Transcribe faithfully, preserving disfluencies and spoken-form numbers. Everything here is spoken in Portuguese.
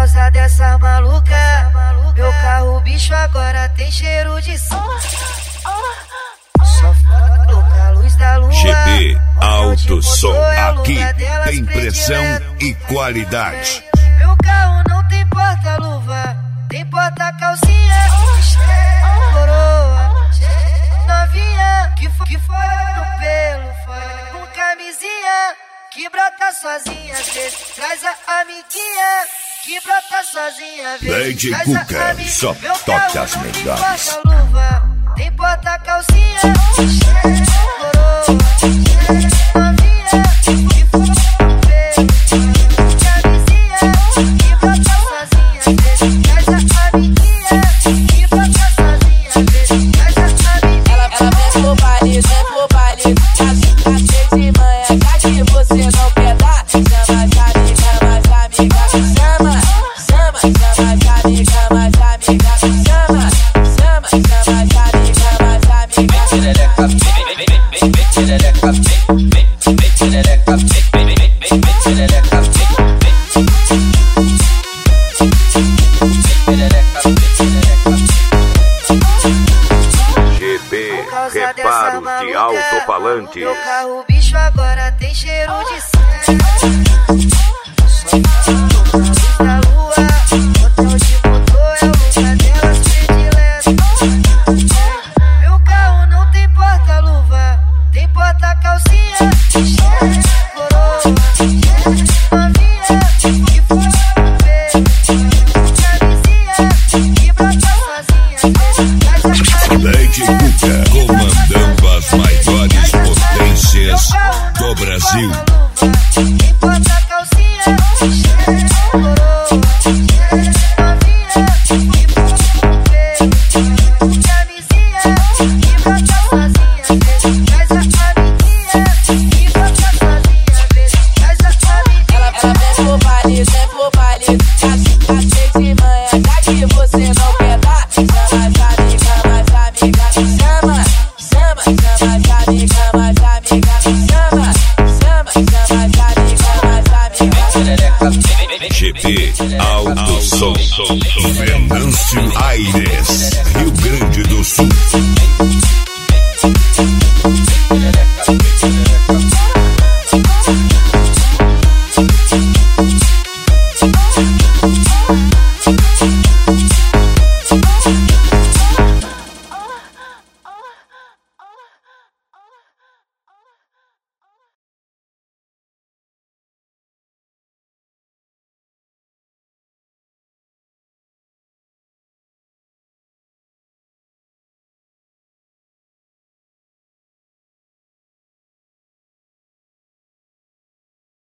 causa dessa maluca, meu carro bicho agora tem cheiro de som. Só foca a luz da lua. G B Alto Som, aqui tem pressão e qualidade. Meu carro não tem porta-luva, tem porta-calcinha. Coroa, novinha, que foi, que foi no pelo, foi com camisinha, que brota sozinha, às vezes traz a amiguinha, que brota sozinha, às vezes Lady traz Cuca, a amiguinha. só Meu toca as carro não tem melhores. porta-luva, tem porta-calcinha. Coroa, novinha, que foi no pelo, com camisinha, que brota sozinha, às vezes traz a amiguinha, que brota sozinha, às vezes traz a amiguinha. Ela, ela vem pro baile, vem pro baile, tá cheio de manhã, já que você não quer dar, chama as amigas, mas amiga, chama, chama, chama as amigas, mas amiga, chama, chama, chama as amigas, mas amiga. Perereca, vem, vem, vem, vem, perereca, vem, vem, vem, perereca, vem, vem, vem, vem, perereca, vem, vem, perereca, perereca. G B, reparo de alto-falante. Meu carro bicho agora tem cheiro de sangue. Só foca a luz da lua, hotel de motor é o lugar delas predileto. Meu carro não tem porta-luva, tem porta-calcinha. Coroa, novinha, que foi no pelo, com camisinha, que brota sozinha, às vezes traz a Lady Cuca, comandando as maiores potências do Brasil. tem porta-calcinha. Coroa, novinha, que foi no pelo, com camisinha, que brota sozinha, às vezes traz a amiguinha, que brota sozinha, às vezes traz a amiguinha. Ela, ela vem pro baile, vem pro baile, tá cheio de manhã, já que você não quer dar, chama as amigas, mas amiga, chama, chama, chama as amigas, mas amiga, chama, chama, chama as amigas, mas amiga. Perereca, vem, vem, G B Alto Som, Venâncio Aires, Rio Grande do Sul. vem, vem,